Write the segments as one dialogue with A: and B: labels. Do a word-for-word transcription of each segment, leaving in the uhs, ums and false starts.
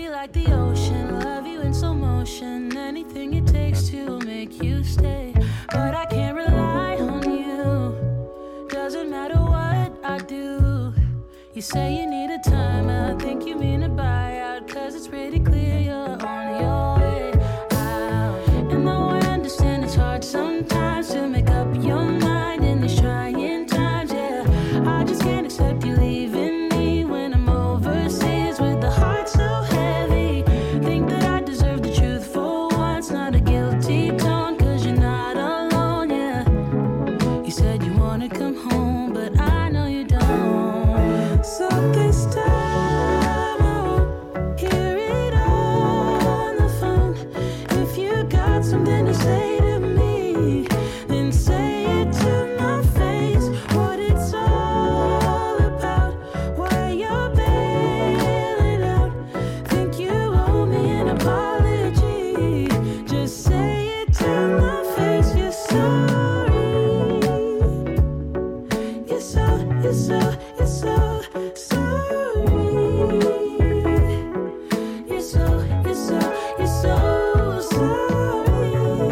A: be like the ocean, love you in slow motion. Anything it takes to make you stay. But I can't rely on you. Doesn't matter what I do. You say you need a time, I think you mean a buyout. Cause it's pretty clear you're on your way out. And though I understand it's hard sometimes to make up your mind in these trying times, yeah, I just can't accept you leaving me when I'm overseas with the heart so heavy. Think that I deserve the truth for once, not a guilty tone, cause you're not alone, yeah. You said you wanna come home, but I know you don't. So this time I won't hear it on the phone. If you got something to say to me, then say it to my face. What it's all about, why you're bailing out. Think you owe me an apology. Just say it to my face. You're sorry. You're so, you're so, you're so sorry. You're so, you're so, you're so sorry.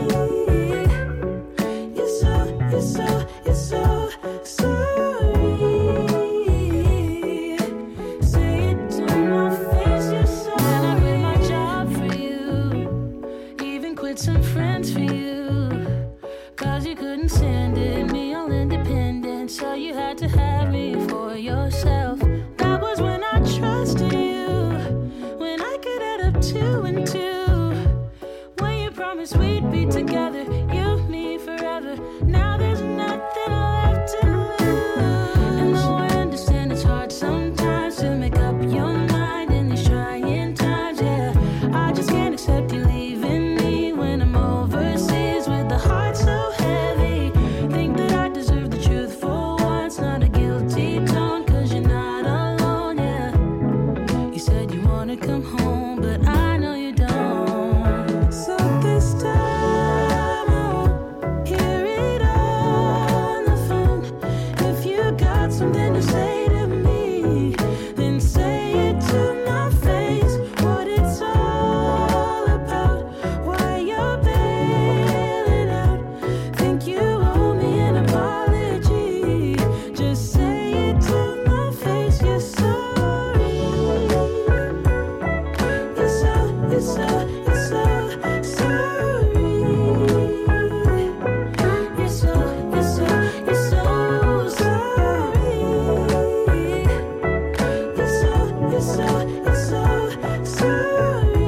A: You're so, you're so, you're so sorry. Say it to my face, you're sorry. And I quit my job for you, even quit some friends for you. Cause you couldn't stand it, me all independent, so you had to have me for yourself. That was when I trusted you, when I could add up two and two. When you promised we'd be together, you, me, forever. Now there's nothing left to lose. And though I understand it's hard sometimes to make up your mind in these trying times, yeah, I just can't accept you leaving me when I'm overseas with the heart so heavy. Think that I deserve the truth for once, not a guilty tone, cause you're not alone, yeah. You said you wanna come home, but I know you don't. So this time I won't hear it on the phone. If you got something to say to me, then say it to my face. What it's all about, why you're bailing out. Think you owe me an apology. Just say it to my face. You're sorry. You're so, you're so, you're so sorry. You're so, you're so, you're so sorry. You're so, you're so, you're so sorry.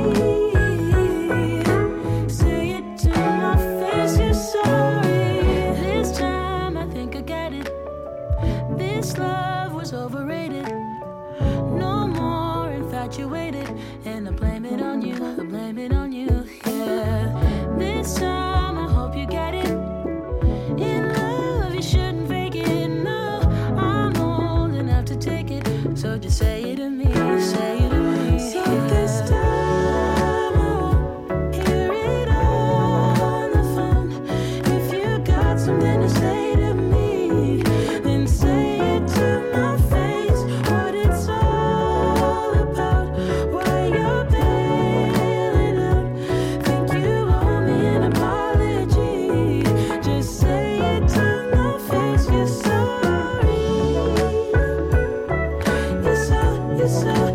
A: Say it to my face, you're sorry. This time I think I get it. This love was overrated. No more infatuated. And I blame it on you, I blame it on you, yeah. This time I hope you get it. In love you shouldn't fake it, no. I'm old enough to take it. So just say it to me, say it to me. So this time I won't hear it on the phone. If you got something to say to me, then say it to my face. What it's all about, why you're bailing out. Think you owe me an apology. Just say it to my face. You're sorry. You're so, you're so